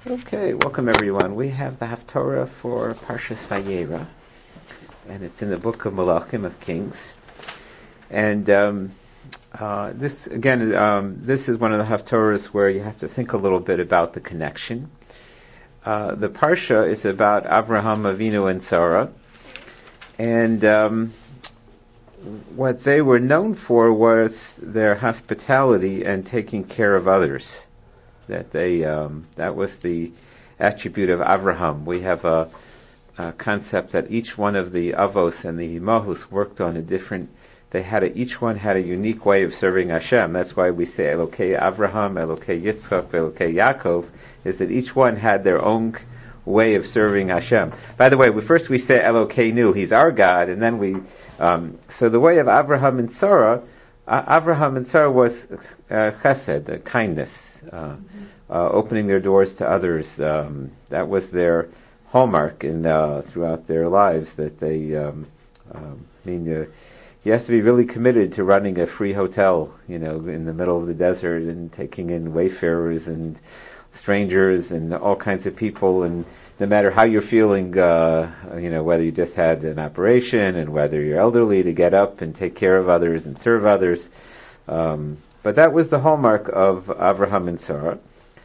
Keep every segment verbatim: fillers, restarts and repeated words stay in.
Okay, welcome everyone. We have the Haftorah for Parshas Vayera, and it's in the book of Malachim of Kings. And um, uh, this, again, um, this is one of the Haftorahs where you have to think a little bit about the connection. Uh, the Parsha is about Avraham Avinu and Sarah, and um, what they were known for was their hospitality and taking care of others. That they um, that was the attribute of Avraham. We have a, a concept that each one of the Avos and the Imahus worked on a different. They had a, each one had a unique way of serving Hashem. That's why we say Elokei Avraham, Elokei Yitzchak, Elokei Yaakov. Is that each one had their own way of serving Hashem. By the way, we, first we say Elokeinu, He's our God, and then we. Um, so the way of Avraham and Sarah. Uh, Avraham and Sarah was uh, chesed, uh, kindness, uh, mm-hmm. uh, opening their doors to others. Um, that was their hallmark in uh, throughout their lives. That they, um, um, I mean, uh, you have to be really committed to running a free hotel, you know, in the middle of the desert and taking in wayfarers and strangers and all kinds of people. And no matter how you're feeling, uh, you know, whether you just had an operation and whether you're elderly, to get up and take care of others and serve others. Um, but that was the hallmark of Avraham and Sarah.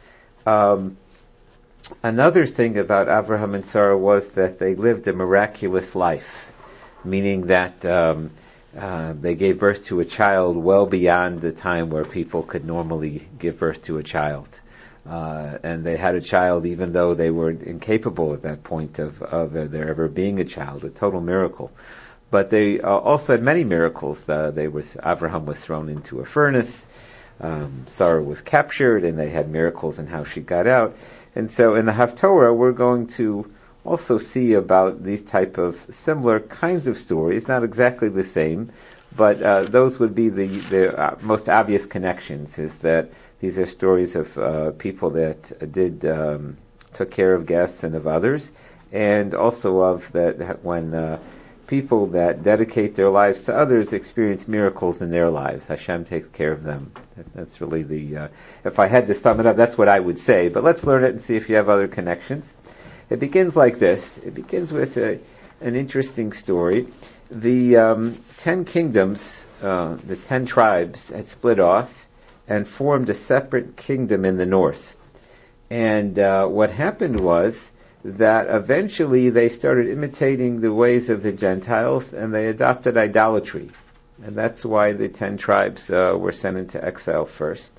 Um, another thing about Avraham and Sarah was that they lived a miraculous life, meaning that um, uh, they gave birth to a child well beyond the time where people could normally give birth to a child. Uh, and they had a child even though they were incapable at that point of, of uh, there ever being a child, a total miracle. But they uh, also had many miracles. Uh, they was Avraham was thrown into a furnace, um, Sarah was captured, and they had miracles in how she got out. And so in the Haftorah, we're going to also see about these type of similar kinds of stories, not exactly the same, but uh, those would be the, the uh, most obvious connections, is that these are stories of uh, people that did um, took care of guests and of others, and also of that when uh, people that dedicate their lives to others experience miracles in their lives. Hashem takes care of them. That's really the. Uh, if I had to sum it up, that's what I would say. But let's learn it and see if you have other connections. It begins like this. It begins with a, an interesting story. The um, ten kingdoms, uh, the ten tribes, had split off and formed a separate kingdom in the north. And uh, what happened was that eventually they started imitating the ways of the Gentiles, and they adopted idolatry. And that's why the ten tribes uh, were sent into exile first.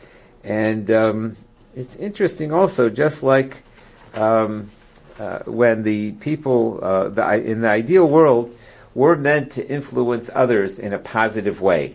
And um, it's interesting also, just like um, uh, when the people uh, the, in the ideal world were meant to influence others in a positive way.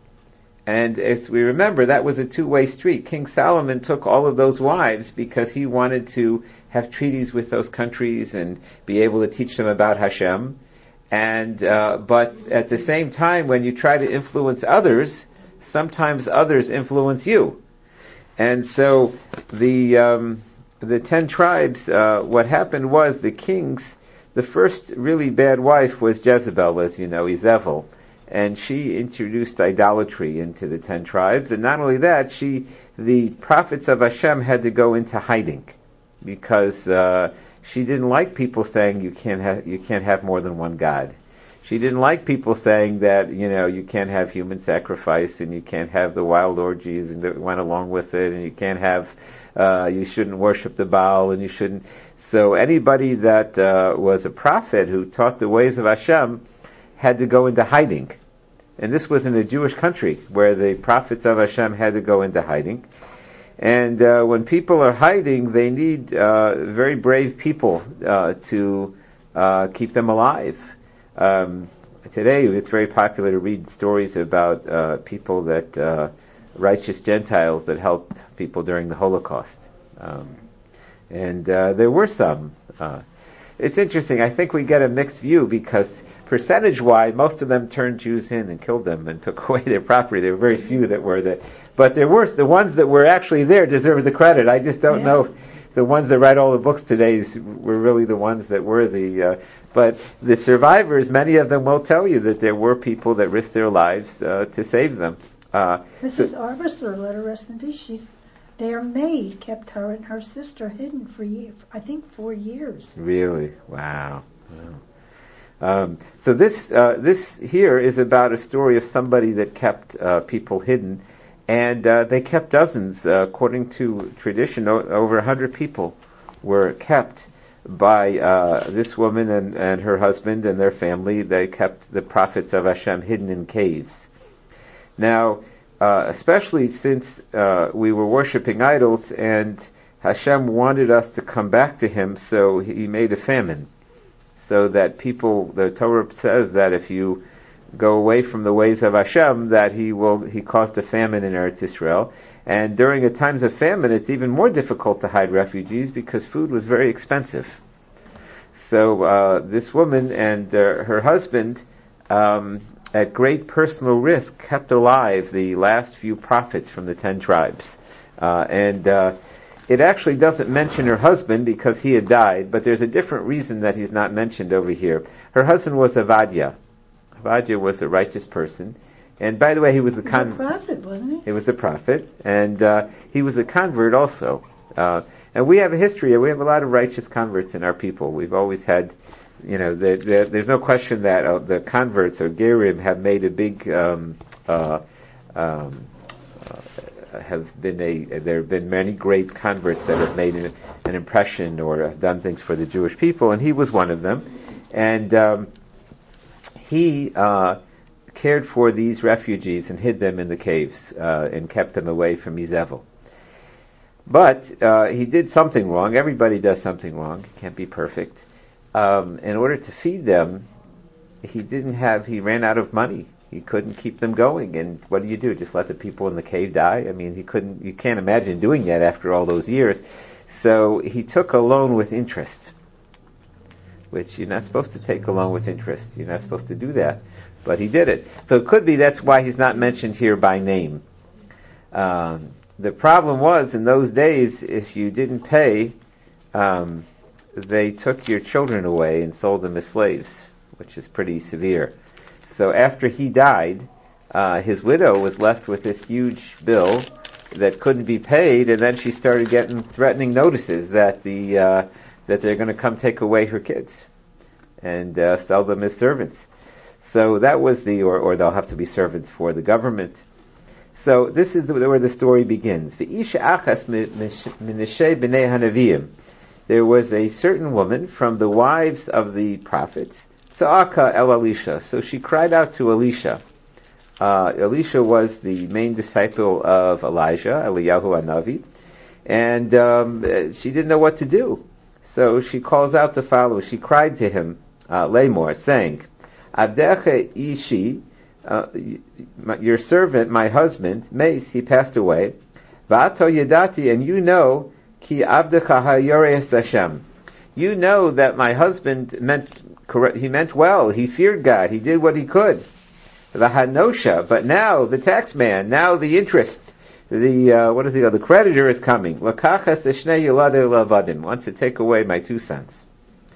And as we remember, that was a two-way street. King Solomon took all of those wives because he wanted to have treaties with those countries and be able to teach them about Hashem. And uh, but at the same time, when you try to influence others, sometimes others influence you. And so the um, the ten tribes, uh, what happened was the kings, the first really bad wife was Jezebel, as you know, Izebel. And she introduced idolatry into the ten tribes. And not only that, she, the prophets of Hashem had to go into hiding because uh, she didn't like people saying you can't have you can't have more than one God. She didn't like people saying that, you know, you can't have human sacrifice and you can't have the wild orgies and that went along with it, and you can't have uh, you shouldn't worship the Baal, and you shouldn't. So anybody that uh, was a prophet who taught the ways of Hashem had to go into hiding. And this was in a Jewish country where the prophets of Hashem had to go into hiding. And uh, when people are hiding, they need uh, very brave people uh, to uh, keep them alive. Um, today, it's very popular to read stories about uh, people that, uh, righteous Gentiles that helped people during the Holocaust. Um, and uh, there were some. Uh, it's interesting. I think we get a mixed view because percentage-wise, most of them turned Jews in and killed them and took away their property. There were very few that were there. But there were, the ones that were actually there deserve the credit. I just don't yeah. know. The ones that write all the books today were really the ones that were the... Uh, but the survivors, many of them will tell you that there were people that risked their lives uh, to save them. Uh, Missus So, Arbuthnot, let her rest in peace. She's their maid kept her and her sister hidden for, year, I think, four years. Really? Wow. Wow. Um, so this uh, this here is about a story of somebody that kept uh, people hidden, and uh, they kept dozens. Uh, according to tradition, o- over a hundred people were kept by uh, this woman and, and her husband and their family. They kept the prophets of Hashem hidden in caves. Now, uh, especially since uh, we were worshiping idols, and Hashem wanted us to come back to Him, so He made a famine. So that people, the Torah says that if you go away from the ways of Hashem, that He will, He caused a famine in Eretz Yisrael. And during the times of famine, it's even more difficult to hide refugees because food was very expensive. So uh, this woman and uh, her husband, um, at great personal risk, kept alive the last few prophets from the ten tribes. Uh, and uh, It actually doesn't mention her husband because he had died, but there's a different reason that he's not mentioned over here. Her husband was Avadia. Avadia was a righteous person. And by the way, he was a convert. He was a prophet, wasn't he? He was a prophet. And uh, he was a convert also. Uh, and we have a history. We have a lot of righteous converts in our people. We've always had, you know, the, the, there's no question that uh, the converts or Gerim have made a big um, uh, um, uh, have been a, there have been many great converts that have made an, an impression or have done things for the Jewish people, and he was one of them. And um, he uh, cared for these refugees and hid them in the caves uh, and kept them away from Izevel. But uh, he did something wrong. Everybody does something wrong. He can't be perfect. Um, in order to feed them, he didn't have, he ran out of money. He couldn't keep them going, and what do you do? Just let the people in the cave die? I mean, he couldn't. You can't imagine doing that after all those years. So he took a loan with interest, which you're not supposed to take a loan with interest. You're not supposed to do that, but he did it. So it could be that's why he's not mentioned here by name. Um, the problem was in those days, if you didn't pay, um, they took your children away and sold them as slaves, which is pretty severe. So after he died, uh, his widow was left with this huge bill that couldn't be paid, and then she started getting threatening notices that the uh, that they're going to come take away her kids and uh, sell them as servants. So that was the, or, or they'll have to be servants for the government. So this is the, where the story begins. There was a certain woman from the wives of the prophets. Tza'aka el Elisha. So she cried out to Elisha. Uh, Elisha was the main disciple of Elijah, Eliyahu Hanavi, and um, she didn't know what to do. So she calls out the follower. She cried to him, uh, Lamor, saying, Avdecha ishi, uh, your servant, my husband, Mace, he passed away. Va'ato yadati, and you know, ki avdecha hayoreis Hashem. You know that my husband meant correct. He meant well. He feared God. He did what he could. The hanosha, but now the tax man, now the interest, the uh, what is it? The creditor is coming. Lakachas eshnei yilade lavadim, wants to take away my two sons,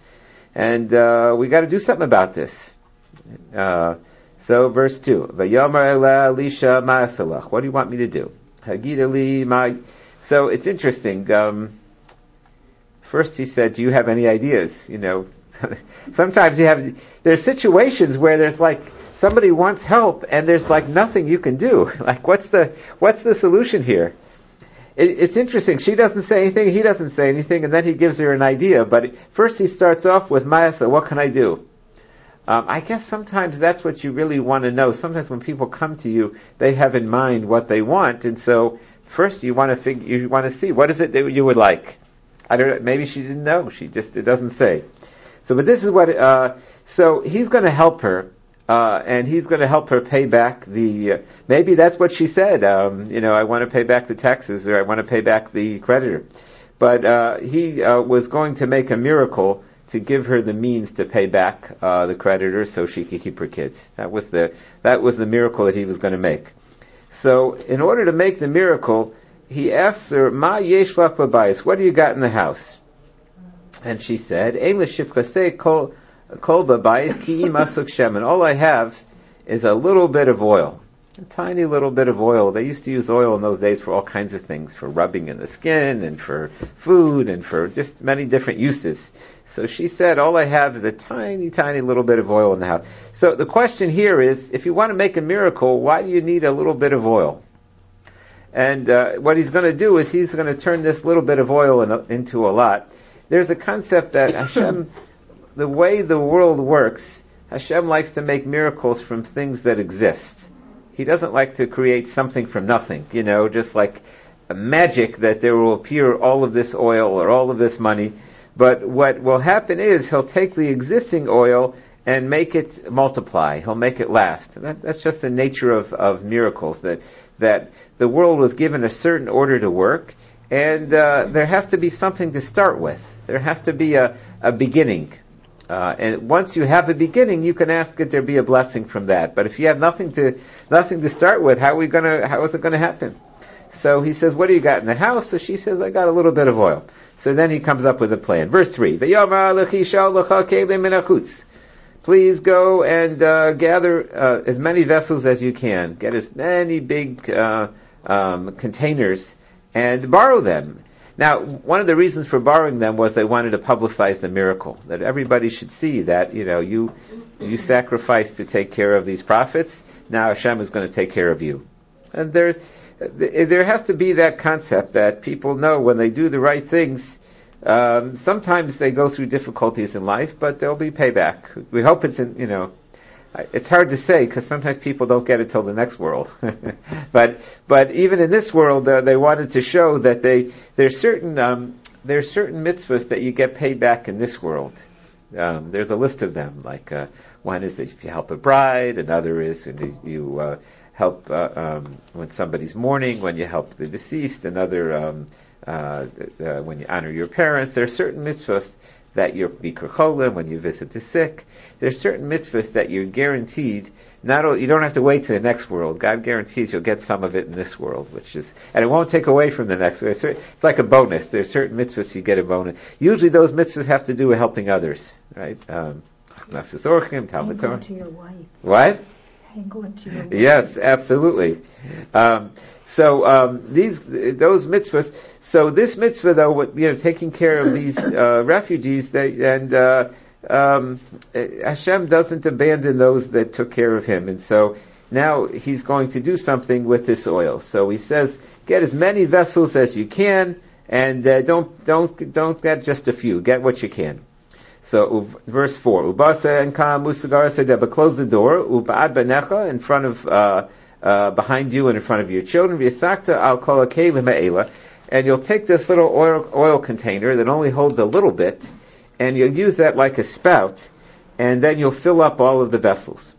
and uh, we got to do something about this. Uh, so verse two, Vayomer ela Elisha ma'asalach. What do you want me to do? Hagida li ma. So it's interesting. Um, First he said, do you have any ideas? You know, sometimes you have, there's situations where there's like, somebody wants help and there's like nothing you can do. Like, what's the, what's the solution here? It, it's interesting. She doesn't say anything, he doesn't say anything, and then he gives her an idea. But first he starts off with, Ma'asa, what can I do? Um, I guess sometimes that's what you really want to know. Sometimes when people come to you, they have in mind what they want. And so first you want to figure, you want to see, what is it that you would like? I don't know, maybe she didn't know. She just, it doesn't say. So, but this is what, uh, so he's going to help her, uh, and he's going to help her pay back the, uh, maybe that's what she said, um, you know, I want to pay back the taxes, or I want to pay back the creditor. But, uh, he, uh, was going to make a miracle to give her the means to pay back, uh, the creditor so she could keep her kids. That was the, that was the miracle that he was going to make. So, in order to make the miracle, he asks her, Ma yesh lach b'bayis, what do you got in the house? And she said, Ein l'shifchasei kol kol b'bayis ki im asuk shemen. All I have is a little bit of oil. A tiny little bit of oil. They used to use oil in those days for all kinds of things, for rubbing in the skin and for food and for just many different uses. So she said, all I have is a tiny, tiny little bit of oil in the house. So the question here is, if you want to make a miracle, why do you need a little bit of oil? And uh, what he's going to do is he's going to turn this little bit of oil in a, into a lot. There's a concept that Hashem, the way the world works, Hashem likes to make miracles from things that exist. He doesn't like to create something from nothing, you know, just like a magic that there will appear all of this oil or all of this money. But what will happen is he'll take the existing oil and make it multiply. He'll make it last. That, that's just the nature of, of miracles, that that the world was given a certain order to work, and uh, there has to be something to start with. There has to be a, a beginning. Uh, and once you have a beginning, you can ask that there be a blessing from that. But if you have nothing to nothing to start with, how are we gonna? How is it going to happen? So he says, "What do you got in the house?" So she says, "I got a little bit of oil." So then he comes up with a plan. Verse three: Please go and uh, gather uh, as many vessels as you can. Get as many big uh, um, containers and borrow them. Now, one of the reasons for borrowing them was they wanted to publicize the miracle, that everybody should see that, you know, you you sacrificed to take care of these prophets. Now Hashem is going to take care of you. And there, there has to be that concept that people know when they do the right things. Um, sometimes they go through difficulties in life, but there'll be payback. We hope it's in, you know, it's hard to say because sometimes people don't get it till the next world. but but even in this world, uh, they wanted to show that they there's certain um, there's certain mitzvahs that you get paid back in this world. Um, there's a list of them. Like uh, one is if you help a bride, another is when you uh, help uh, um, when somebody's mourning, when you help the deceased, another um, uh, uh, when you honor your parents. There are certain mitzvahs that you're Bikur Cholim, when you visit the sick. There's certain mitzvahs that you're guaranteed, not only, you don't have to wait to the next world. God guarantees you'll get some of it in this world, which is, and it won't take away from the next world. It's like a bonus. There's certain mitzvahs you get a bonus. Usually those mitzvahs have to do with helping others, right? Um, Nasis Orchim, Talmud Torah. To your wife. What? Hang on to your wife. Yes, absolutely. Um, so um, these those mitzvahs. So this mitzvah, though, what, you know, taking care of these uh, refugees, they, and uh, um, Hashem doesn't abandon those that took care of him, and so now he's going to do something with this oil. So he says, get as many vessels as you can, and uh, don't don't don't get just a few. Get what you can. So verse four, Ubasa and Kam Musagara Sedeba, close the door, Uba'ad Banecha, in front of uh, uh, behind you and in front of your children, V'yasakta al kol hakelim ha'ela, and you'll take this little oil oil container that only holds a little bit, and you'll use that like a spout, and then you'll fill up all of the vessels.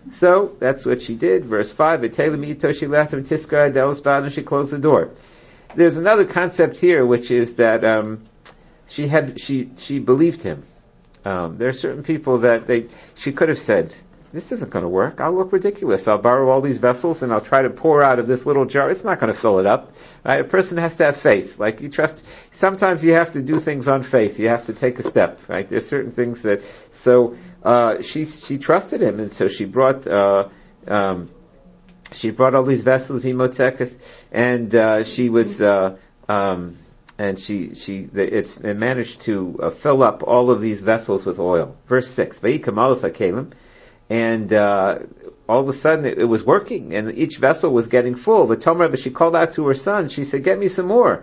So that's what she did. Verse five, she left him tiskar delisbad, and she closed the door. There's another concept here, which is that um, she had she she believed him. Um, there are certain people that they she could have said, this isn't going to work. I'll look ridiculous. I'll borrow all these vessels and I'll try to pour out of this little jar. It's not going to fill it up. Right? A person has to have faith. Like you trust. Sometimes you have to do things on faith. You have to take a step. Right? There's certain things that. So uh, she she trusted him, and so she brought uh, um, she brought all these vessels, v'motzekas, and uh, she was. Uh, um, And she, she, it, it managed to uh, fill up all of these vessels with oil. Verse six, and uh, all of a sudden it, it was working, and each vessel was getting full. But she called out to her son. She said, "Get me some more."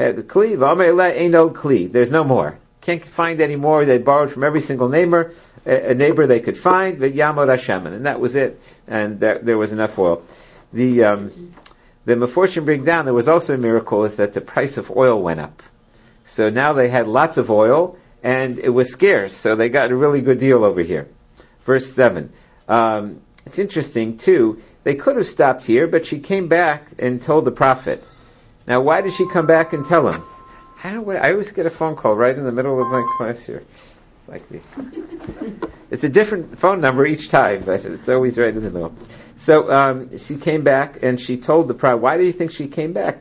There's no more. Can't find any more. They borrowed from every single neighbor, a neighbor they could find. But Yamod Hashem, and that was it. And there, there was enough oil. The um, The Meforshim bring down, there was also a miracle, is that the price of oil went up. So now they had lots of oil, and it was scarce, so they got a really good deal over here. Verse seven. Um, it's interesting, too. They could have stopped here, but she came back and told the prophet. Now, why did she come back and tell him? I don't know, I always get a phone call right in the middle of my class here. It's like the, it's a different phone number each time, but it's always right in the middle. So um, she came back and she told the prophet. Why do you think she came back?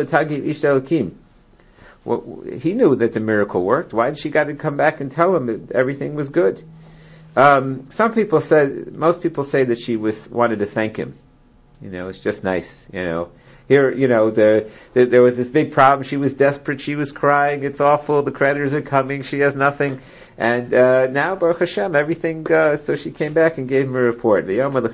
Well, he knew that the miracle worked. Why did she got to come back and tell him that everything was good? Um, some people said, most people say that she was wanted to thank him. You know, it's just nice. You know, here, you know, the, the there was this big problem. She was desperate. She was crying. It's awful. The creditors are coming. She has nothing. And uh, now, Baruch Hashem, everything. Uh, so she came back and gave him a report.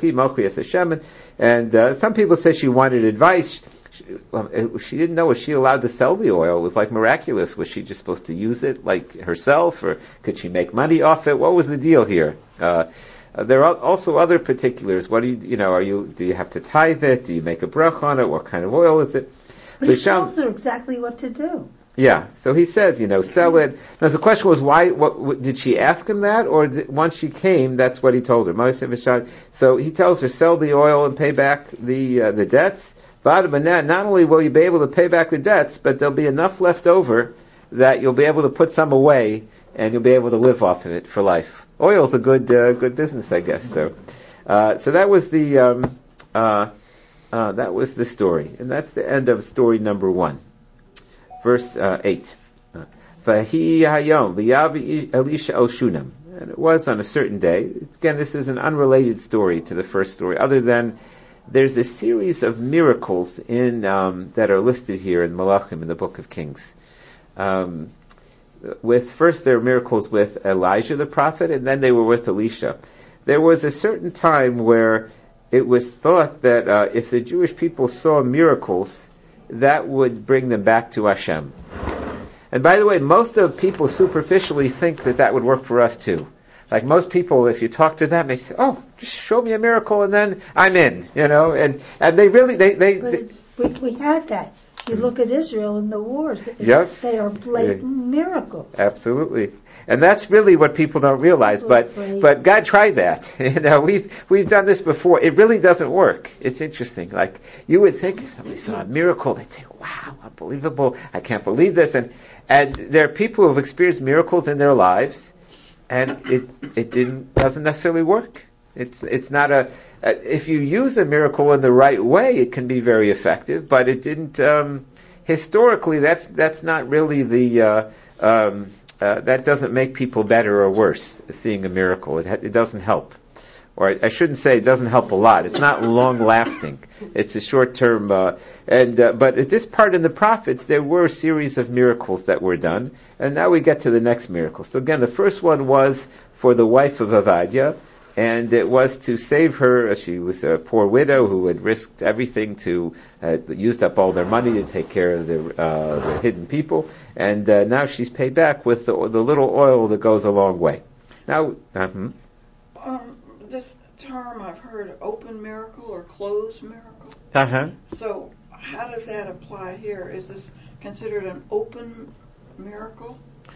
And uh, some people say she wanted advice. She, um, she didn't know, was she allowed to sell the oil? It was like miraculous. Was she just supposed to use it like herself, or could she make money off it? What was the deal here? Uh, uh, there are also other particulars. What do you, you know, are you, do you have to tithe it? Do you make a bracha on it? What kind of oil is it? But he tells her exactly what to do. Yeah, so he says, you know, sell it. Now, the question was, why? What, what did she ask him that, or did, once she came, that's what he told her? So he tells her, sell the oil and pay back the uh, the debts. Not only will you be able to pay back the debts, but there'll be enough left over that you'll be able to put some away, and you'll be able to live off of it for life. Oil's a good uh, good business, I guess. So, uh, so that was the um, uh, uh, that was the story, and that's the end of story number one. Verse uh, eight. Vahi hayom v'yavi Elisha el Shunam. And it was on a certain day. Again, this is an unrelated story to the first story, other than there's a series of miracles in um, that are listed here in Malachim, in the Book of Kings. Um, with first, there are miracles with Elijah the prophet, and then they were with Elisha. There was a certain time where it was thought that uh, if the Jewish people saw miracles, that would bring them back to Hashem. And by the way, most of people superficially think that that would work for us too. Like most people, if you talk to them, they say, "Oh, just show me a miracle, and then I'm in," you know. And and they really they they. But they we, we had that. You look at Israel and the wars. Yes, they are blatant miracles. Absolutely, and that's really what people don't realize. But but God tried that. You know, we've we've done this before. It really doesn't work. It's interesting. Like you would think if somebody saw a miracle, they'd say, "Wow, unbelievable! I can't believe this." And and there are people who have experienced miracles in their lives, and it it didn't doesn't necessarily work. It's it's not a uh, if you use a miracle in the right way, it can be very effective. But it didn't um, historically. That's that's not really the uh, um, uh, that doesn't make people better or worse. Seeing a miracle, it ha- it doesn't help, or I, I shouldn't say it doesn't help a lot. It's not long lasting. It's a short term. Uh, and uh, but at this part in the prophets, there were a series of miracles that were done, and now we get to the next miracle. So again, the first one was for the wife of Avadia. And it was to save her. She was a poor widow who had risked everything to, uh, used up all their money to take care of the, uh, the hidden people. And uh, now she's paid back with the, the little oil that goes a long way. Now, uh-huh. um, this term I've heard, open miracle or closed miracle. Uh-huh. So how does that apply here? Is this considered an open miracle?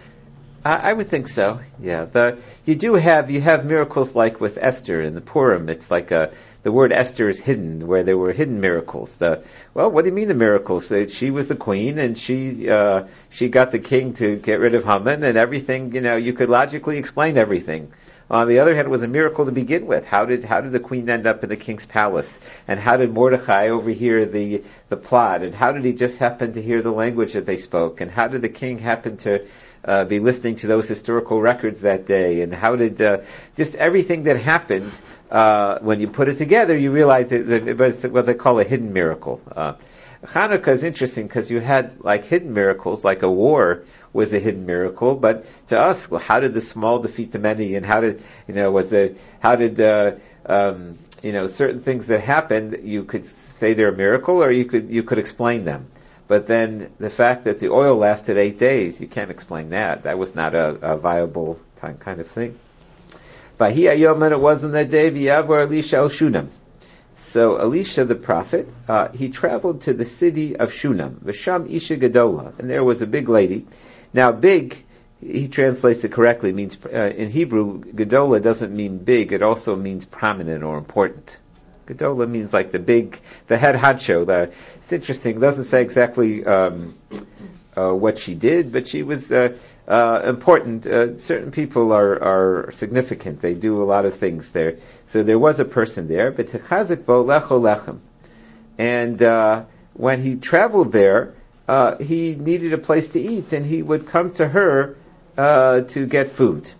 I would think so. Yeah, the you do have you have miracles like with Esther in the Purim. It's like a, the word Esther is hidden, where there were hidden miracles. The well, what do you mean the miracles? That she was the queen and she uh, she got the king to get rid of Haman and everything. You know, you could logically explain everything. On the other hand, it was a miracle to begin with. How did how did the queen end up in the king's palace? And how did Mordecai overhear the the plot? And how did he just happen to hear the language that they spoke? And how did the king happen to uh, be listening to those historical records that day? And how did uh, just everything that happened uh, when you put it together, you realize that it was what they call a hidden miracle. Uh, Hanukkah is interesting because you had like hidden miracles, like a war was a hidden miracle, but to us, well, how did the small defeat the many, and how did you know was it? How did uh, um, you know certain things that happened? You could say they're a miracle, or you could you could explain them. But then the fact that the oil lasted eight days, you can't explain that. That was not a, a viable time, kind of thing. But he ayoman, it was on that day. V'yavor Elisha el Shunam. So Elisha the prophet, uh, he traveled to the city of Shunam, V'sham Isha Gadola, and there was a big lady. Now, big, he translates it correctly, means uh, in Hebrew, Gadola doesn't mean big; it also means prominent or important. Gadola means like the big, the head honcho. The, it's interesting; it doesn't say exactly um, uh, what she did, but she was uh, uh, important. Uh, certain people are, are significant; they do a lot of things there. So there was a person there, but techazik bo lecho lechem, and uh, when he traveled there, uh, he needed a place to eat, and he would come to her uh, to get food.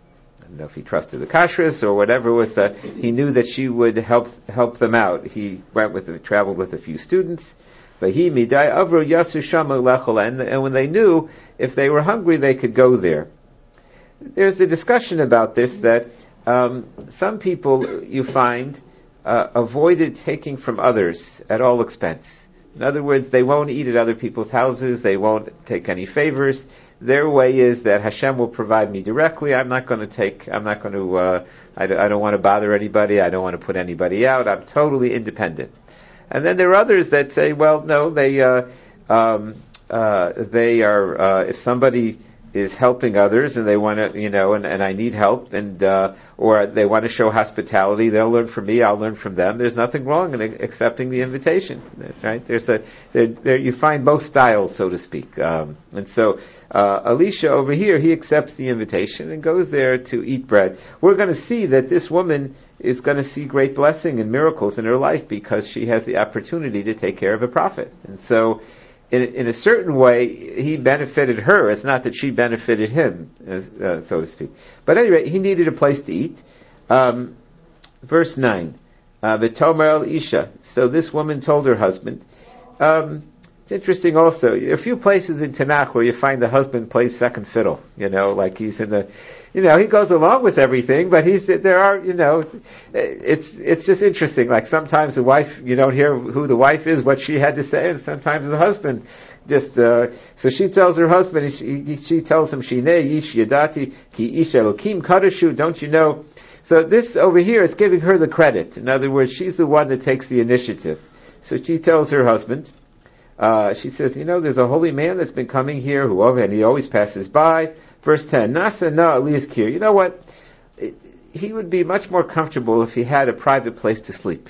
don't know if he trusted the kashrus or whatever was the, he knew that she would help help them out. He went with, traveled with a few students. Vahi midai avru yasu shama lechol, and when they knew if they were hungry, they could go there. There's a discussion about this that um, some people you find uh, avoided taking from others at all expense. In other words, they won't eat at other people's houses. They won't take any favors. Their way is that Hashem will provide me directly. I'm not going to take, I'm not going to, uh, I, don't, I don't want to bother anybody. I don't want to put anybody out. I'm totally independent. And then there are others that say, well, no, they, uh, um, uh, they are, uh, if somebody is helping others and they want to, you know, and, and I need help, and uh, or they want to show hospitality, they'll learn from me, I'll learn from them. There's nothing wrong in accepting the invitation, right? There's a there, there you find both styles, so to speak. Um, and so uh, Elisha over here, he accepts the invitation and goes there to eat bread. We're going to see that this woman is going to see great blessing and miracles in her life because she has the opportunity to take care of a prophet. And so In, in a certain way, he benefited her. It's not that she benefited him, uh, so to speak. But anyway, he needed a place to eat. Um, verse nine, V'tomer el isha. So this woman told her husband. Um, it's interesting also, a few places in Tanakh where you find the husband plays second fiddle, you know, like he's in the, you know, he goes along with everything, but he's, there are, you know, it's, it's just interesting. Like sometimes the wife, you don't hear who the wife is, what she had to say, and sometimes the husband just, uh, so she tells her husband, she, she tells him, Shinei ish yadati ki ish elokim kadashu, don't you know? So this over here is giving her the credit. In other words, she's the one that takes the initiative. So she tells her husband, Uh, she says, you know, there's a holy man that's been coming here, who and he always passes by. Verse ten, Nasa na Eliaskir. You know what? He would be much more comfortable if he had a private place to sleep.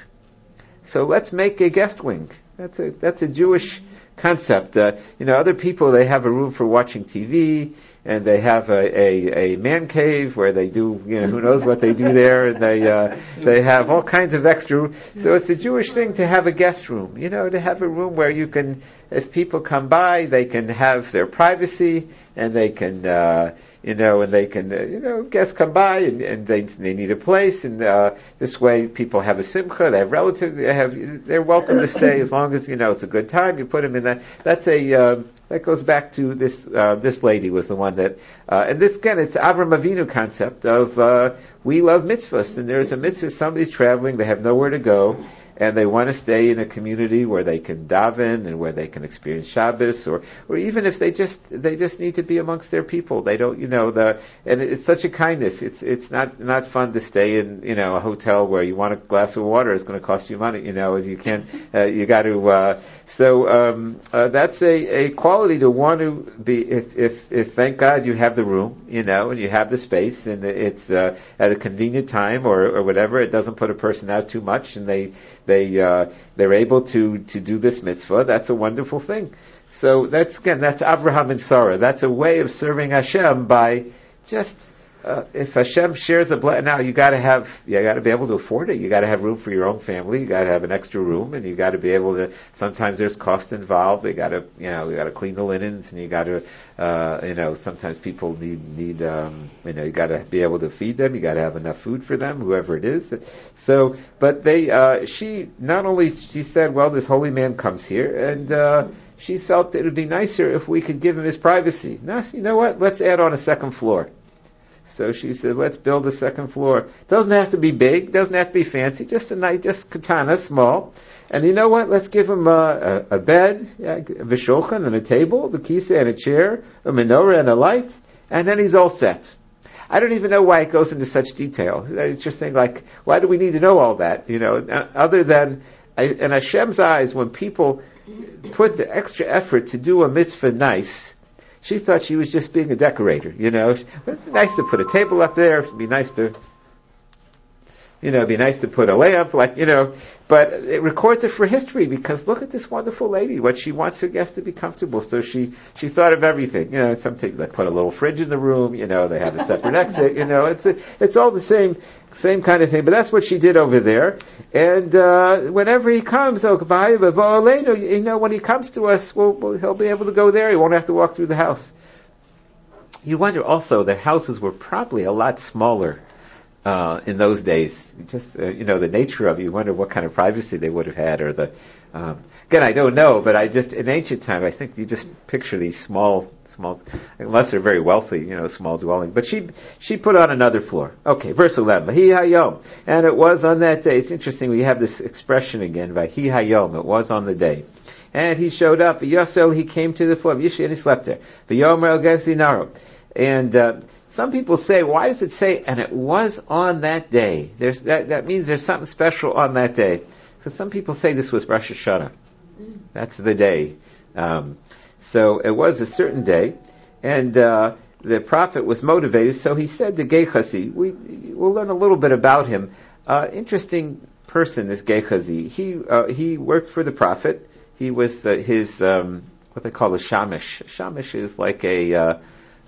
So let's make a guest wing. That's a that's a Jewish concept. Uh, you know, other people, they have a room for watching T V, and they have a, a, a man cave where they do, you know, who knows what they do there, and they uh, they have all kinds of extra. So it's a Jewish thing to have a guest room, you know, to have a room where you can, if people come by, they can have their privacy, and they can, uh, you know, and they can, uh, you know, guests come by, and, and they they need a place, and uh, this way people have a simcha, they have relatives, they have, they're welcome to stay as long as, you know, it's a good time. You put them in that. That's a uh, that goes back to this. Uh, this lady was the one that, uh, and this again, it's Avram Avinu concept of uh, we love mitzvahs, and there's a mitzvah. Somebody's traveling, they have nowhere to go, and they want to stay in a community where they can daven and where they can experience Shabbos, or or even if they just they just need to be amongst their people. They don't, you know, the and it's such a kindness. It's it's not not fun to stay in, you know, a hotel where you want a glass of water is going to cost you money. You know, you can't. Uh, you got to. Uh, so um, uh, that's a, a quality to want to be. If, if if thank God you have the room, you know, and you have the space, and it's uh, at a convenient time or or whatever. It doesn't put a person out too much, and they. They uh, they're able to, to do this mitzvah. That's a wonderful thing. So that's again that's Avraham and Sarah. That's a way of serving Hashem by just uh, if Hashem shares a blessing. Now you got to have you got to be able to afford it. You got to have room for your own family. You got to have an extra room, and you got to be able to. Sometimes there's cost involved. They got to you know you got to clean the linens, and you got to uh, you know sometimes people need need um, you know you got to be able to feed them. You got to have enough food for them, whoever it is. So, but they uh, she not only she said, well, this holy man comes here, and uh, she felt that it would be nicer if we could give him his privacy. Now, you know what? Let's add on a second floor. So she said, let's build a second floor. Doesn't have to be big, doesn't have to be fancy, just a nice, just katana, small. And you know what? Let's give him a, a, a bed, yeah, a v'shulchan and a table, a kisa and a chair, a menorah and a light, and then he's all set. I don't even know why it goes into such detail. It's just saying, like, why do we need to know all that? You know, other than, in Hashem's eyes, when people put the extra effort to do a mitzvah nice, she thought she was just being a decorator, you know. It's nice to put a table up there. It'd be nice to, you know, it'd be nice to put a lamp, like, you know. But it records it for history because look at this wonderful lady. What she wants her guests to be comfortable. So she, she thought of everything. You know, some people they put a little fridge in the room. You know, they have a separate exit. You know, it's a, it's all the same same kind of thing. But that's what she did over there. And uh, whenever he comes, oh, you know, when he comes to us, we'll, we'll, he'll be able to go there. He won't have to walk through the house. you wonder also their houses were probably a lot smaller uh, in those days. Just uh, you know the nature of it, you wonder what kind of privacy they would have had, or the um, again I don't know, but I just in ancient time I think you just picture these small small unless they're very wealthy, you know, small dwelling. But she she put on another floor. Okay, verse eleven. Vahi hayom, and it was on that day. It's interesting we have this expression again. Vahi hayom. It was on the day. And he showed up. Yosel, he came to the floor of Yishi and he slept there. V'yomer el And uh, some people say, why does it say, and it was on that day? There's, that, that means there's something special on that day. So some people say this was Rosh Hashanah. That's the day. Um, so it was a certain day. And uh, the prophet was motivated, so he said to Gehazi, we, we'll learn a little bit about him. Uh, interesting person, this Gehazi. He, uh, he worked for the prophet. He was uh, his, um, what they call a shamish. Shamish is like a, uh,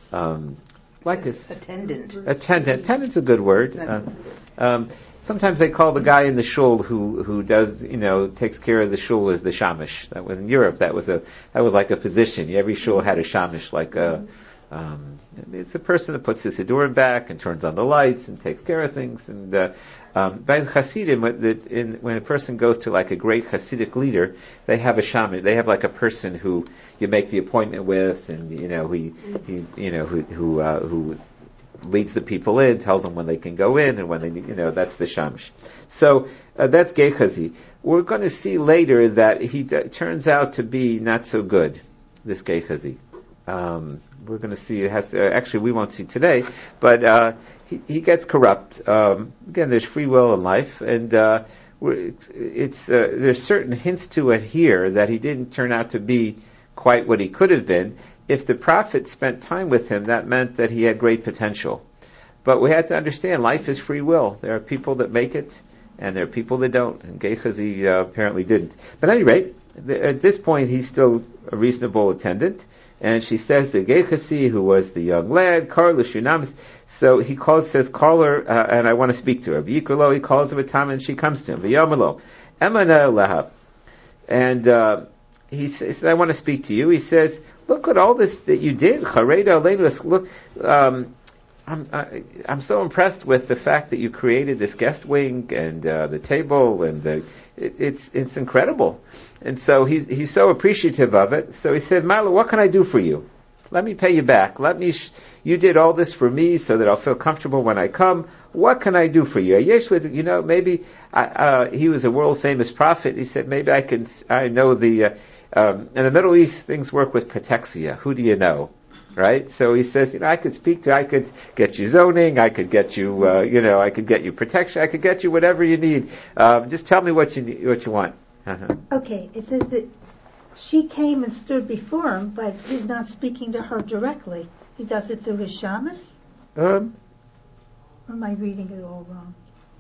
um, like a attendant. Attendant. Attendant's a good word. Uh, um, sometimes they call the guy in the shul who who does, you know, takes care of the shul as the shamish. That was in Europe. That was a that was like a position. Every shul had a shamish, like a. Um, it's a person that puts his Siddurim back and turns on the lights and takes care of things. And uh, um, by the Hasidim, in, when a person goes to like a great Hasidic leader, they have a shaman. They have like a person who you make the appointment with, and you know he, he you know who who, uh, who leads the people in, tells them when they can go in and when they, you know, that's the shamish. So uh, that's Gehazi. We're going to see later that he d- turns out to be not so good. This Gehazi. Um, we're going to see, it has, uh, actually we won't see today, but uh, he, he gets corrupt. Um, again, there's free will in life, and uh, we're, it's, it's uh, there's certain hints to it here that he didn't turn out to be quite what he could have been. If the prophet spent time with him, that meant that he had great potential. But we had to understand, life is free will. There are people that make it, and there are people that don't, and Gehazi uh, apparently didn't. But at any rate, th- at this point, he's still a reasonable attendant. And she says to Gehazi, who was the young lad, Kar l'shunamis. So he calls, says, call her, uh, and I want to speak to her. V'yikrlo, he calls her with time, and she comes to him. V'yomelo, emana lahav. And uh, he says, I want to speak to you. He says, look at all this that you did. Chareda aleinu. Look, um, I'm I, I'm so impressed with the fact that you created this guest wing and uh, the table, and the, it, it's it's incredible. And so he's he's so appreciative of it. So he said, Milo, what can I do for you? Let me pay you back. Let me. Sh- you did all this for me, so that I'll feel comfortable when I come. What can I do for you? Yeshli, you know, maybe I, uh, he was a world famous prophet. He said, maybe I can. I know the uh, um, in the Middle East things work with protexia. Who do you know? Right? So he says, you know, I could speak to, I could get you zoning, I could get you, uh, you know, I could get you protection, I could get you whatever you need. Um, just tell me what you need, what you want. Uh-huh. Okay, it says that she came and stood before him, but he's not speaking to her directly. He does it through his shamus? Um, or am I reading it all wrong?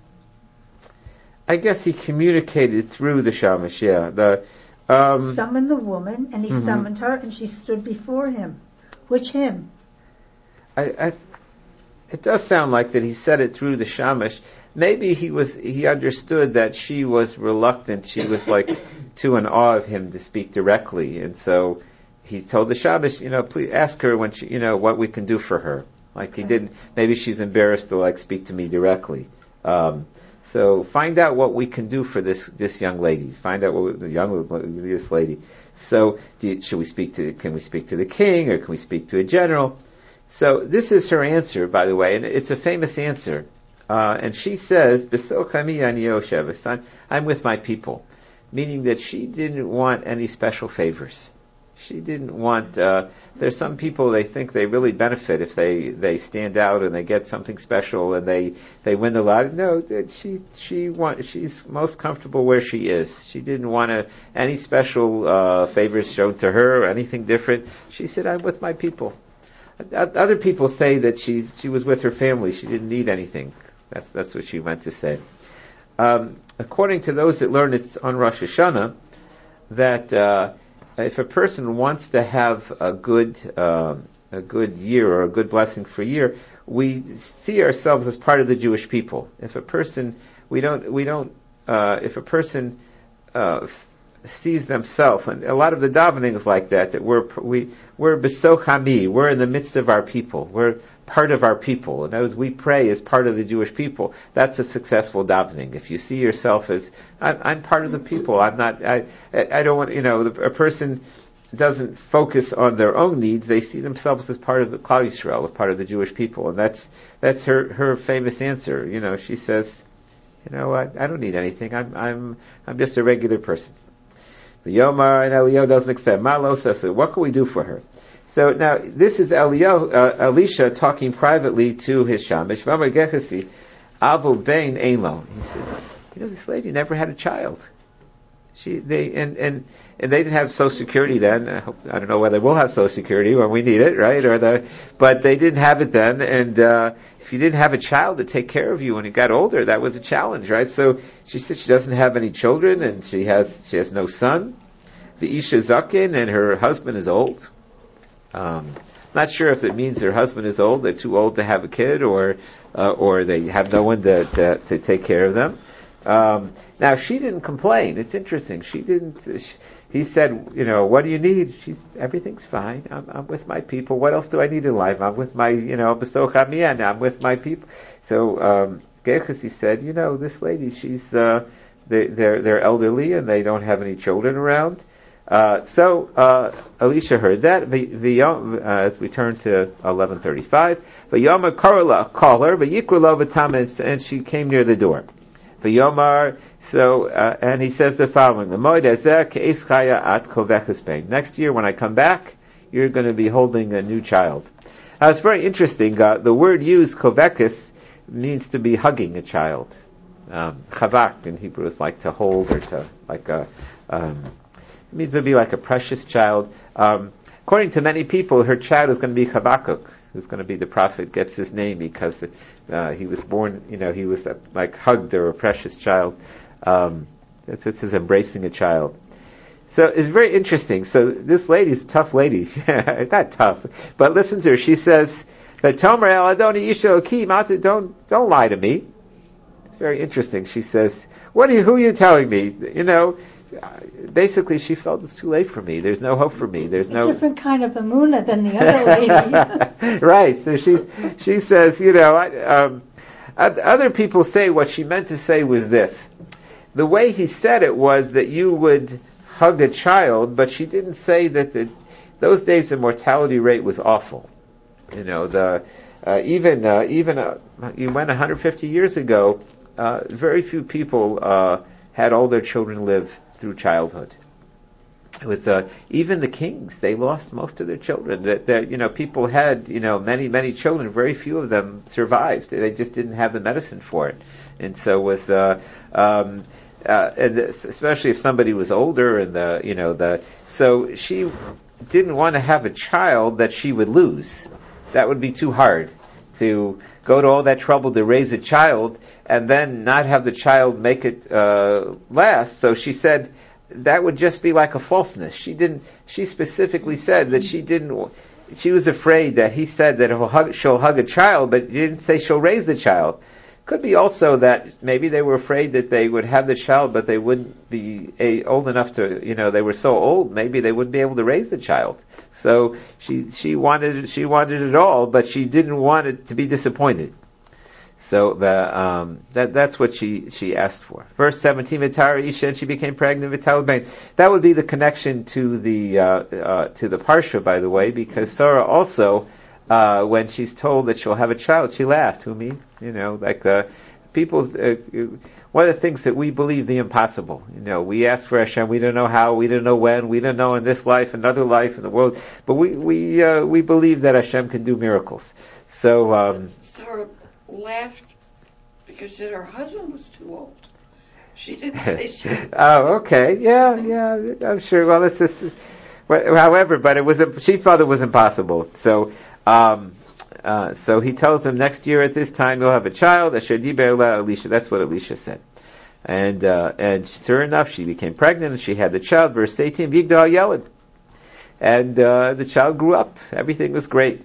I guess he communicated through the shamash, yeah. The, um, summoned the woman, and he mm-hmm. summoned her, and she stood before him. Which him? I, I, it does sound like that he said it through the shamash. Maybe he was he understood that she was reluctant. She was like too in awe of him to speak directly, and so he told the shamash, you know, please ask her when she, you know, what we can do for her. Like he didn't. Maybe she's embarrassed to like speak to me directly. Um, so find out what we can do for this this young lady. Find out what the young this lady. So do you, should we speak to? Can we speak to the king, or can we speak to a general? So this is her answer, by the way, and it's a famous answer. Uh, and she says, "B'sochami ani yoshev, I'm with my people," meaning that she didn't want any special favors. She didn't want. Uh, there's some people they think they really benefit if they, they stand out and they get something special and they, they win the lottery. No, that she she want she's most comfortable where she is. She didn't want a, any special uh, favors shown to her or anything different. She said, "I'm with my people." Other people say that she she was with her family. She didn't need anything. That's that's what she meant to say. Um, according to those that learn it's on Rosh Hashanah, that uh, if a person wants to have a good uh, a good year or a good blessing for a year, we see ourselves as part of the Jewish people. If a person we don't we don't uh, if a person uh, sees themselves, and a lot of the davening is like that, that we're, we, we're besoch hami, we're in the midst of our people, we're part of our people, and as we pray as part of the Jewish people, that's a successful davening. If you see yourself as, I'm, I'm part of the people, I'm not, I, I don't want, you know, a person doesn't focus on their own needs, they see themselves as part of the Klal Yisrael, as part of the Jewish people, and that's, that's her, her famous answer. You know, she says, you know, I, I don't need anything, I'm, I'm, I'm just a regular person. The Yomar and Eliyahu doesn't accept. Malo says, what can we do for her? So now, this is Eliyahu, uh, Elisha talking privately to his shamish. V'amar gechasi, avu bein ein lo. He says, you know, this lady never had a child. She, they, and, and, and they didn't have Social Security then. I hope, I don't know whether we'll have Social Security when we need it, right? Or the, but they didn't have it then, and, uh, if you didn't have a child to take care of you when you got older, that was a challenge, right? So she said she doesn't have any children, and she has she has no son. The Isha Zakin, and her husband is old. Um, not sure if it means her husband is old; they're too old to have a kid, or uh, or they have no one to to, to take care of them. Um, now she didn't complain. It's interesting. She didn't. She, He said, you know, what do you need? She's, everything's fine. I'm, I'm with my people. What else do I need in life? I'm with my, you know, Besoch Hamiyan. I'm with my people. So, um, Gechasi said, you know, this lady, she's, uh, they, they're, they're elderly and they don't have any children around. Uh, so, uh, Elisha heard that. Uh, as we turn to eleven thirty-five, V'yomar Karola, call her, V'yikrula v'tamet, and she came near the door. V'yomar, so, uh, and he says the following, next year when I come back, you're going to be holding a new child. Now it's very interesting, uh, the word used, kovekis, means to be hugging a child. Um, chavak in Hebrew is like to hold or to, like a, um, it means to be like a precious child. Um, according to many people, her child is going to be Habakkuk, who's going to be the prophet, gets his name because uh, he was born, you know, he was uh, like hugged or a precious child. Um, that's what it says, embracing a child. So it's very interesting. So this lady's a tough lady. Not tough, but listen to her. She says, don't, don't lie to me. It's very interesting. She says, what are you, who are you telling me? You know, basically she felt it's too late for me. There's no hope for me. There's a no different kind of Amuna than the other lady. Right. So she's, she says, you know, I, um, other people say what she meant to say was this. The way he said it was that you would hug a child, but she didn't say that the, those days the mortality rate was awful. You know, the, uh, even, uh, even, uh, you went one hundred fifty years ago, uh, very few people, uh, had all their children live through childhood. It was, uh, even the kings, they lost most of their children. That, that, you know, people had, you know, many, many children, very few of them survived. They just didn't have the medicine for it. And so it was, uh, um, uh, and this, especially if somebody was older and the, you know, the, so she didn't want to have a child that she would lose. That would be too hard to go to all that trouble to raise a child and then not have the child make it, uh, last. So she said, that would just be like a falseness. She didn't, she specifically said that she didn't, she was afraid that he said that he'll hug, she'll hug a child, but he didn't say she'll raise the child. Could be also that maybe they were afraid that they would have the child, but they wouldn't be a, old enough to, you know, they were so old, maybe they wouldn't be able to raise the child. So she, she wanted, she wanted it all, but she didn't want it to be disappointed. So the, um, that that's what she, she asked for. Verse seventeen, Vitara Isha, and she became pregnant. Vital Bain. That would be the connection to the uh, uh, to the parsha, by the way, because Sarah also, uh, when she's told that she'll have a child, she laughed. Who me? You know, like uh, people. Uh, one of the things that we believe the impossible. You know, we ask for Hashem. We don't know how. We don't know when. We don't know in this life, another life, in the world. But we we uh, we believe that Hashem can do miracles. So. Um, Sarah laughed because she said her husband was too old. She didn't say she. Oh, okay, yeah, yeah, I'm sure. Well, it's just, well, however, but it was a, she thought it was impossible. So, um, uh, so he tells him next year at this time you'll have a child. Asher diber la Elisha. That's what Elisha said. And uh, and sure enough, she became pregnant and she had the child. Verse eighteen, Vigdal Yelad, and uh, the child grew up. Everything was great.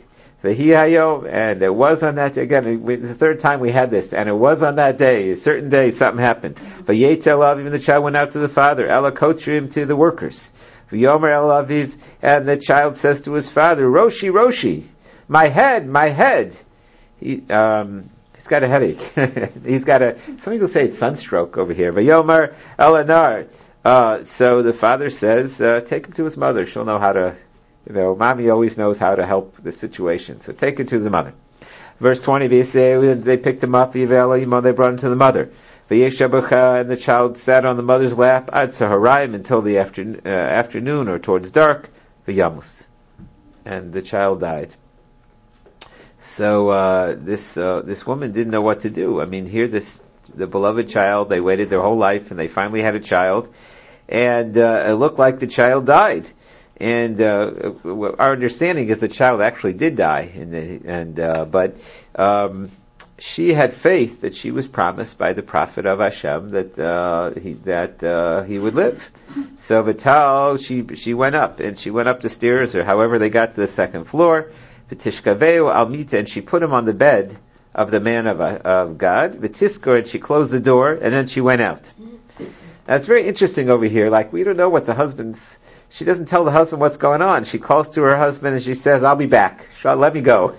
V'hi hayom, and it was on that day, again, it's the third time we had this, and it was on that day, a certain day, something happened. V'yetz el aviv, and the child went out to the father, ela kotrim, to the workers. V'yomer el aviv, and the child says to his father, Roshi, Roshi, my head, my head. He, um, he's got a headache. He's got a, some people say it's sunstroke over here. V'yomer el anar. Uh, so the father says, uh, take him to his mother, she'll know how to, you know, mommy always knows how to help the situation. So take it to the mother. Verse twenty, they picked him up, they brought him to the mother. And the child sat on the mother's lap ad saharayim, until the afternoon, uh, afternoon or towards dark. V'yamus. And the child died. So uh, this uh, this woman didn't know what to do. I mean, here this the beloved child, they waited their whole life and they finally had a child. And uh, it looked like the child died. And uh, our understanding is the child actually did die, and, and uh, but um, she had faith that she was promised by the prophet of Hashem that uh, he that uh, he would live. So Vital, she she went up, and she went up the stairs, or however they got to the second floor. V'tishkaveu almita, and she put him on the bed of the man of of God. V'tiskor, and she closed the door, and then she went out. That's very interesting over here. Like, we don't know what the husband's. She doesn't tell the husband what's going on. She calls to her husband and she says, I'll be back. Let me go.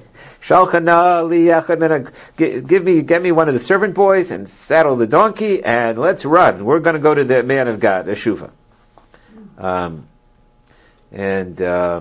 Give me, get me one of the servant boys and saddle the donkey and let's run. We're going to go to the man of God, Eshuva. Um, and, uh,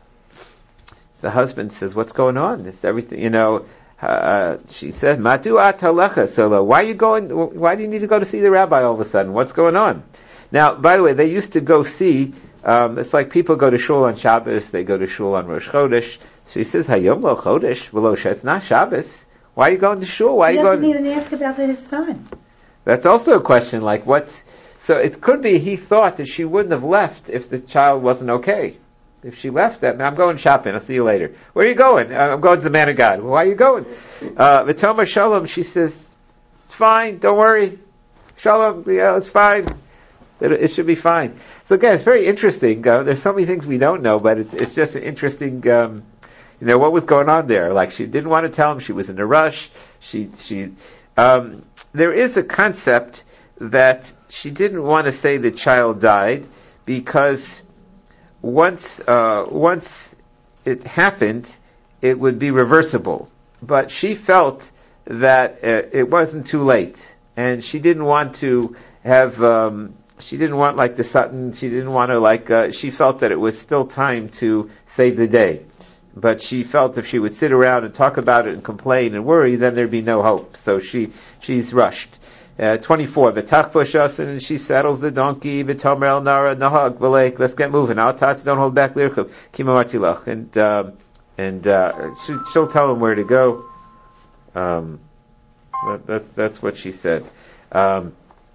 the husband says, what's going on? It's everything, you know, uh, she says, Matu atalecha. So why are you going, why do you need to go to see the rabbi all of a sudden? What's going on? Now, by the way, they used to go see, Um, it's like people go to shul on Shabbos, they go to shul on Rosh Chodesh. So he says, Hayom lo Chodesh, v'lo it's not Shabbos. Why are you going to shul? Why are you going? He doesn't even ask about his son. That's also a question, like what? So it could be he thought that she wouldn't have left if the child wasn't okay. If she left that, I'm going shopping, I'll see you later. Where are you going? Uh, I'm going to the man of God. Why are you going? V'tomer Shalom, she says, it's fine, don't worry. Shalom, yeah, it's fine. It, it should be fine. So again, it's very interesting. Uh, there's so many things we don't know, but it, it's just an interesting, um, you know, what was going on there. Like, she didn't want to tell him. She was in a rush. She, she, um, there is a concept that she didn't want to say the child died because once, uh, once it happened, it would be reversible. But she felt that uh, it wasn't too late, and she didn't want to have, um, She didn't want like the Sutton, she didn't want to like, uh, she felt that it was still time to save the day. But she felt if she would sit around and talk about it and complain and worry, then there'd be no hope. So she, she's rushed. Uh, twenty-four, V'tachvoshasan, and she saddles the donkey, V'tomer el nara nahag v'leik, let's get moving. Al tats, don't hold back, lirchov, kima martilach. And, um, and, uh, she, she'll tell him where to go. Um, that, that, that's what she said. Um,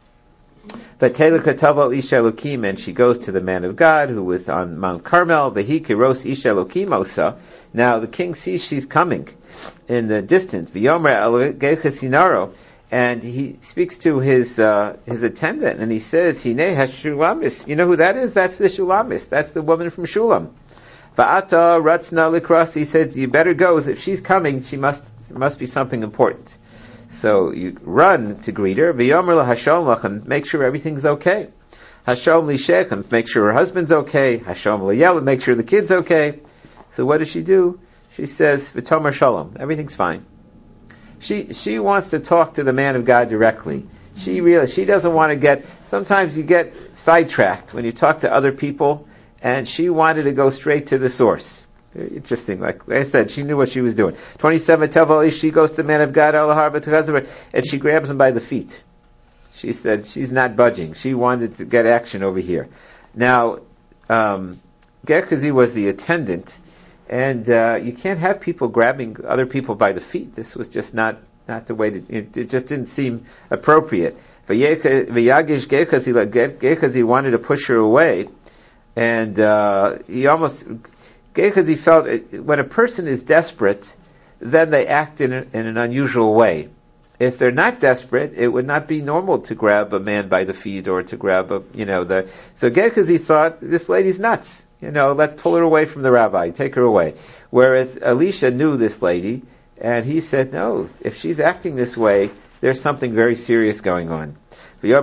But Telukatavo Isha Elokim, and she goes to the man of God who was on Mount Carmel. Vehi Kiros Isha Elokim Osa. Now the king sees she's coming in the distance. V'yomer Elogeches Hinaro, and he speaks to his uh, his attendant, and he says, Hine Hashulamis. You know who that is? That's the Shulamis. That's the woman from Shulam. Va'ata Ratzna Likras. He said, you better go. If she's coming, she must must be something important. So you run to greet her. V'yomer lahashom lachem, make sure everything's okay. Hashom lishechem, make sure her husband's okay. Hashom liyel, make sure the kid's okay. So what does she do? She says, V'tomer shalom, everything's fine. She she wants to talk to the man of God directly. She really she doesn't want to get. Sometimes you get sidetracked when you talk to other people, and she wanted to go straight to the source. Very interesting. Like I said, she knew what she was doing. twenty-seven, Tavo, she goes to the man of God, and she grabs him by the feet. She said she's not budging. She wanted to get action over here. Now, um, Gehazi was the attendant, and uh, you can't have people grabbing other people by the feet. This was just not, not the way to, it, it just didn't seem appropriate. V'yagish Gehazi, Gehazi wanted to push her away, and uh, he almost... Because he felt when a person is desperate, then they act in, a, in an unusual way. If they're not desperate, it would not be normal to grab a man by the feet or to grab a, you know, the. So Gehazi thought this lady's nuts. You know, let's pull her away from the rabbi, take her away. Whereas Elisha knew this lady, and he said, no, if she's acting this way, there's something very serious going on. She's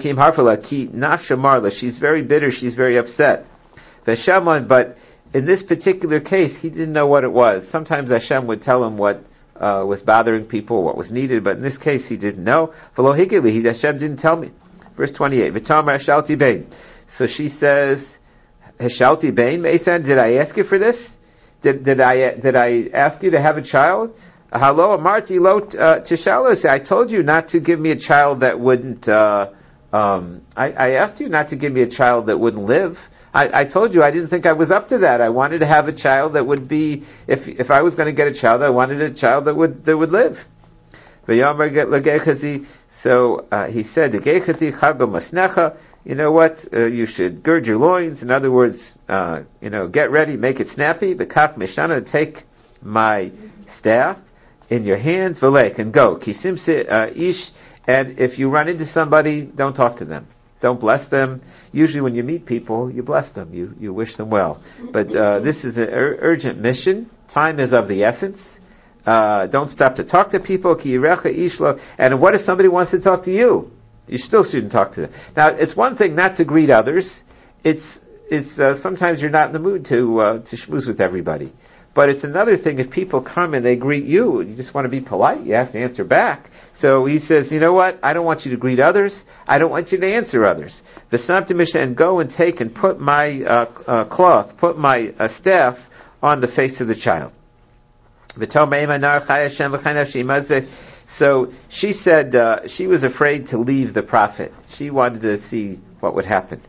very bitter, she's very upset. But in this particular case, he didn't know what it was. Sometimes Hashem would tell him what uh, was bothering people, what was needed, but in this case he didn't know. Hashem didn't tell me. Verse twenty-eight. So she says, Hashalti Bain, Mesan, did I ask you for this? Did, did I did I ask you to have a child? Hello, Amarti lo tishalos. I told you not to give me a child that wouldn't. Uh, um, I, I asked you not to give me a child that wouldn't live. I, I told you I didn't think I was up to that. I wanted to have a child that would be. If if I was going to get a child, I wanted a child that would that would live. So uh, he said, you know what, uh, you should gird your loins. In other words, uh, you know, get ready, make it snappy. Bekaf mishana, take my staff in your hands, velek, and go. Kisimse uh, ish, and if you run into somebody, don't talk to them. Don't bless them. Usually when you meet people, you bless them, you, you wish them well. But uh, this is an ur- urgent mission. Time is of the essence. Uh, don't stop to talk to people. And what if somebody wants to talk to you? You still shouldn't talk to them. Now, it's one thing not to greet others. It's it's uh, sometimes you're not in the mood to uh, to schmooze with everybody. But it's another thing if people come and they greet you, you just want to be polite. You have to answer back. So he says, you know what? I don't want you to greet others. I don't want you to answer others. V'samtim and go and take and put my uh, uh, cloth, put my uh, staff on the face of the child. So she said uh, she was afraid to leave the prophet. She wanted to see what would happen.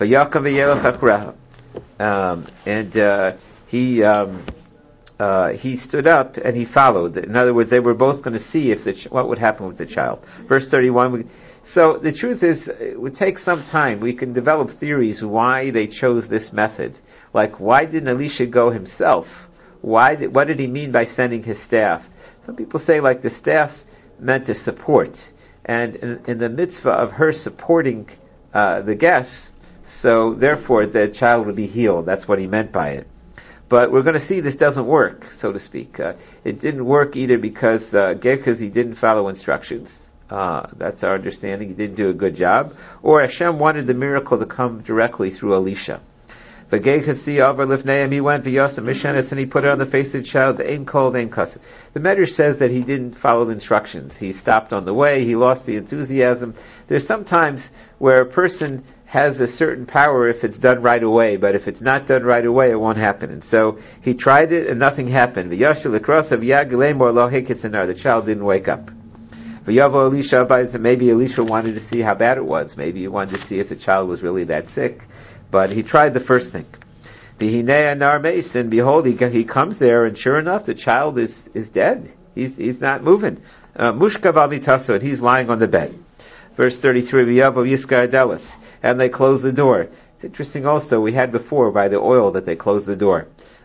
Um, and uh, he um, uh, he stood up and he followed. In other words, they were both going to see if the ch- what would happen with the child. Verse thirty-one. We, so the truth is, it would take some time. We can develop theories why they chose this method. Like, why didn't Elisha go himself? Why did, what did he mean by sending his staff? Some people say like the staff meant to support. And in, in the mitzvah of her supporting uh, the guests, so therefore the child would be healed. That's what he meant by it. But we're going to see this doesn't work, so to speak. Uh, it didn't work either because uh, Gehazi didn't follow instructions. Uh, that's our understanding. He didn't do a good job. Or Hashem wanted the miracle to come directly through Elisha. The Gehazi over Lifneim, he went v'yosem mishenes, and he put it on the face of the child. The ein kol vein kasev. The Medrash says that he didn't follow the instructions. He stopped on the way. He lost the enthusiasm. There's some times where a person has a certain power if it's done right away, but if it's not done right away, it won't happen. And so he tried it, and nothing happened. V'yashel l'krosav yagilei mor lo hekitzenar. The child didn't wake up. V'yavo Elisha abayis. Maybe Elisha wanted to see how bad it was. Maybe he wanted to see if the child was really that sick. But he tried the first thing. V'hinei anar meis, and behold, he, he comes there, and sure enough, the child is, is dead. He's he's not moving. Mushkav al mitaso, and he's lying on the bed. Verse thirty-three, V'yavo yiskar adelis, and they close the door. It's interesting also, we had before by the oil that they closed the door.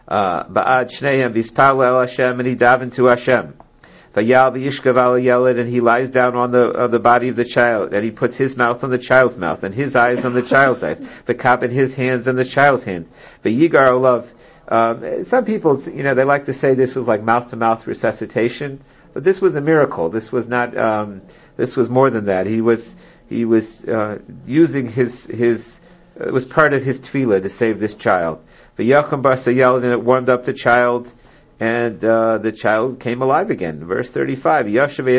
Ba'ad shnehem v'spal el Hashem, and he davened to Hashem. Vayal v'yishkav al yeled, and he lies down on the on the body of the child, and he puts his mouth on the child's mouth, and his eyes on the child's eyes, the cup in his hands and the child's hands. V'yigar olav. Um, some people, you know, they like to say this was like mouth-to-mouth resuscitation, but this was a miracle. This was not. Um, this was more than that. He was he was uh, using his his. It was part of his tefillah to save this child. V'yacham basa yeled, and it warmed up the child. And uh, the child came alive again. Verse thirty-five.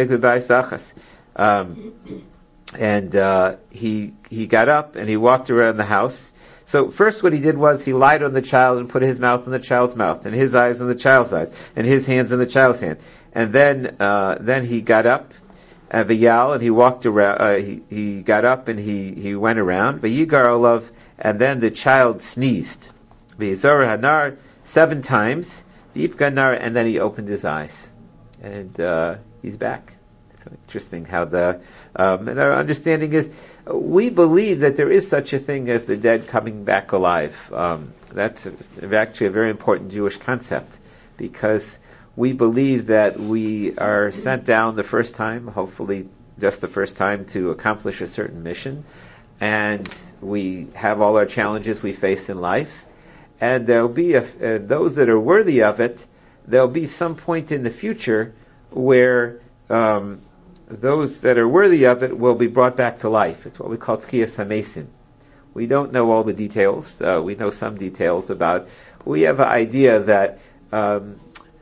Um, and uh, he he got up and he walked around the house. So first what he did was he lied on the child and put his mouth on the child's mouth, and his eyes on the child's eyes, and his hands on the child's hand. And then uh, then he got up, uh, v'yal, and he walked around. Uh, he he got up and he he went around. V'yigar olav, and then the child sneezed. V'yizor hanar, seven times. And then he opened his eyes, and uh, he's back. So interesting how the um, and our understanding is we believe that there is such a thing as the dead coming back alive. Um, that's a, actually a very important Jewish concept, because we believe that we are sent down the first time, hopefully just the first time, to accomplish a certain mission, and we have all our challenges we face in life. and there'll be a, uh, those that are worthy of it. There'll be some point in the future where um, those that are worthy of it will be brought back to life. It's what we call Tchiyas HaMesim. We don't know all the details. Uh, we know some details about. We have an idea that um,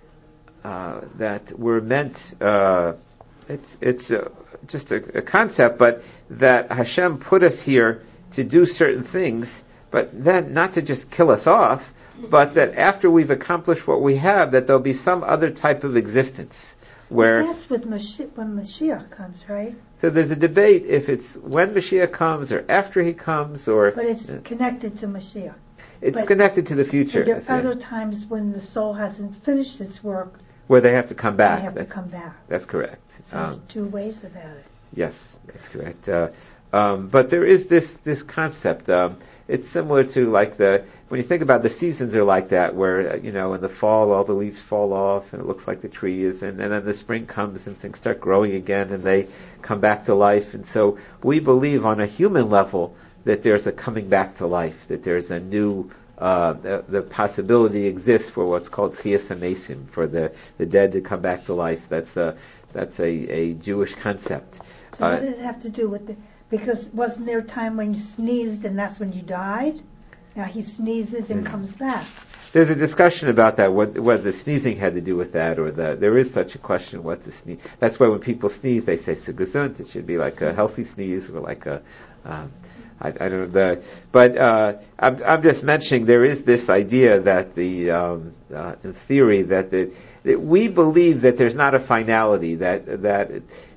uh, that we're meant. Uh, it's it's uh, just a, a concept, but that Hashem put us here to do certain things, but then not to just kill us off, but that after we've accomplished what we have, that there'll be some other type of existence where. That's with Mashiach, when Mashiach comes, right? So there's a debate if it's when Mashiach comes or after he comes, or. But it's uh, connected to Mashiach. It's but, connected to the future. But there are other times when the soul hasn't finished its work. Where they have to come back. They have that's, to come back. That's correct. So Um, there's two ways about it. Yes, that's correct. Uh, um, but there is this this concept. Um, it's similar to like the when you think about the seasons are like that, where uh, you know in the fall all the leaves fall off and it looks like the tree is, and, and then the spring comes and things start growing again and they come back to life. And so we believe on a human level that there's a coming back to life, that there's a new. Uh, the, the possibility exists for what's called Tchiyas HaMesim, for the, the dead to come back to life. That's a that's a, a Jewish concept. So Uh, what did it have to do with the? Because wasn't there a time when you sneezed and that's when you died? Now he sneezes and Mm. comes back. There's a discussion about that, what, whether the sneezing had to do with that, or the, there is such a question, what the sneeze. That's why when people sneeze, they say, "So gesund." It should be like a healthy sneeze, or like a, um, I, I don't know, the, but uh, I'm, I'm just mentioning there is this idea that the, um, uh, in theory, that, the, that we believe that there's not a finality, that, that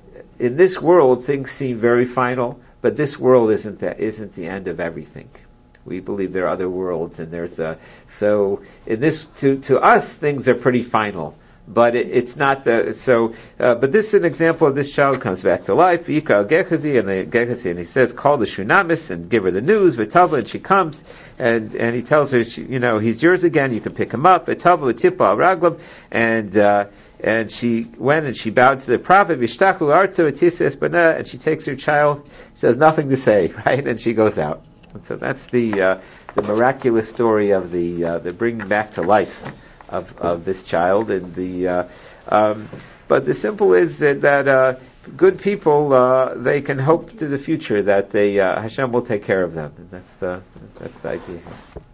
in this world things seem very final, but this world isn't the, isn't the end of everything. We believe there are other worlds, and there's a, so in this, to, to us, things are pretty final. But it, it's not the, so, uh, but this is an example of this child comes back to life, Yikra Gehazi, and the Gehazi, and he says, call the Shunamis and give her the news, Vitava, and she comes, and, and he tells her, she, you know, he's yours again, you can pick him up, Vitava, Vitipa, Raglam, and, uh, and she went and she bowed to the prophet, Vishtachu, Artzo, Etis Esbana, and she takes her child, she has nothing to say, right, and she goes out. And so that's the, uh, the miraculous story of the, uh, the bringing back to life of, of this child, and the uh, um, but the simple is that, that uh, good people uh, they can hope to the future that they uh, Hashem will take care of them, and that's the that's the idea.